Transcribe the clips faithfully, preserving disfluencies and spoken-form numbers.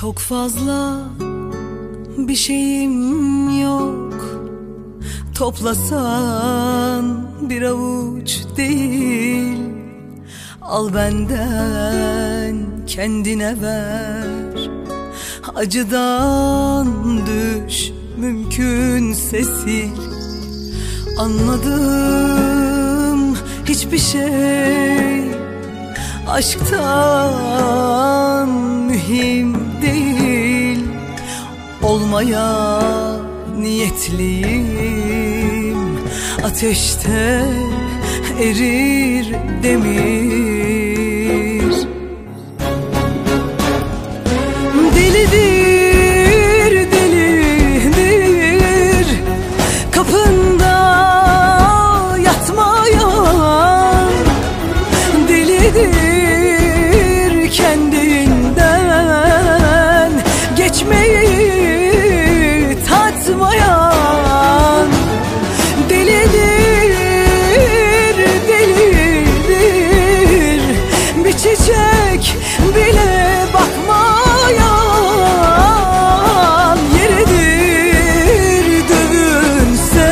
Çok fazla bir şeyim yok, toplasan bir avuç değil. Al benden kendine ver, acıdan düş mümkünse sil. Anladım hiçbir şey aşktan mühim değil. Olmaya niyetliyim, ateşte erir demir. Delidir, delidir kapında yatmayan. Delidir kendinden geçmeyi tatmayan. Delidir, delidir bir çiçek bile bakmayan. Yeridir dövünse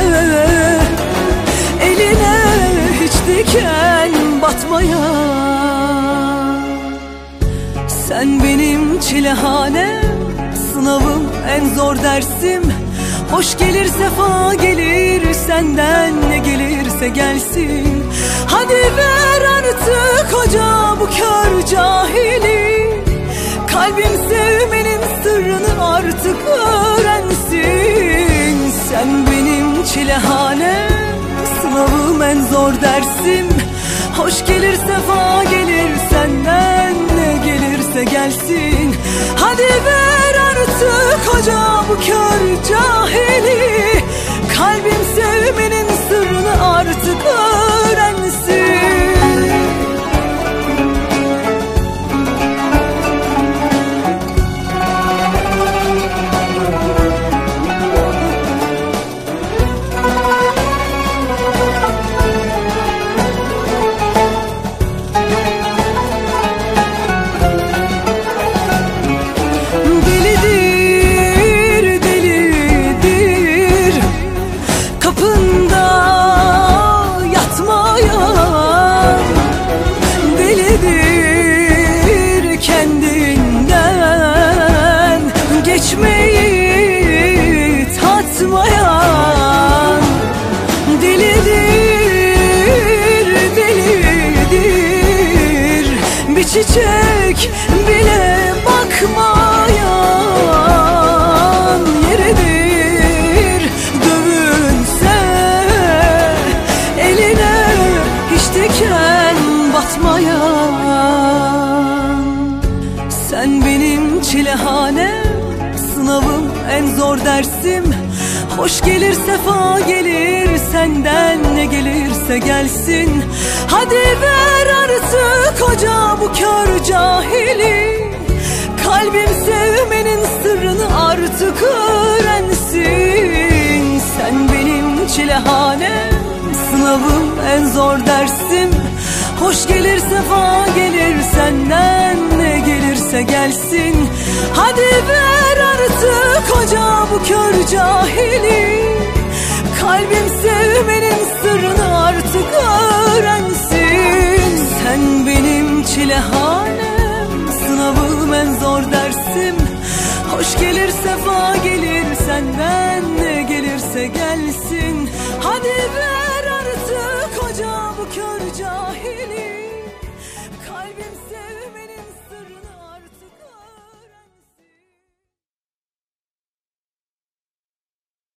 eline hiç diken batmayan. Sen benim çilehanem, sınavım, en zor dersim. Hoş gelir sefa gelir, senden ne gelirse gelsin. Hadi ver artık hoca bu kör cahili, kalbim sevmenin sırrını artık öğrensin. Sen benim çilehanem, sınavım, en zor dersim. Hoş gelir sefa gelir, senden ne gelirse gelsin. Hadi ver artık hoca bu kör cahili, kalbim sevmenin sırrını artık öğrensin. Geçmeyi tatmayan. Delidir, delidir bir çiçek bile bakmayan. Yeridir dövünse eline hiç diken batmayan. Sen benim çilehanem, sınavım, en zor dersim. Hoş gelir sefa gelir, senden ne gelirse gelsin. Hadi ver artık hoca bu kör cahili, kalbim sevmenin sırrını artık öğrensin. Sen benim çilehanem, sınavım, en zor dersim. Hoş gelir sefa gelir, senden ne gelirse gelsin. Hadi ver artık hoca bu kör cahili, kalbim sevmenin sırrını artık öğrensin. Sen benim çilehanem, sınavım, en zor dersim. Hoş gelir sefa gelir, senden ne gelirse gelsin. Hadi ver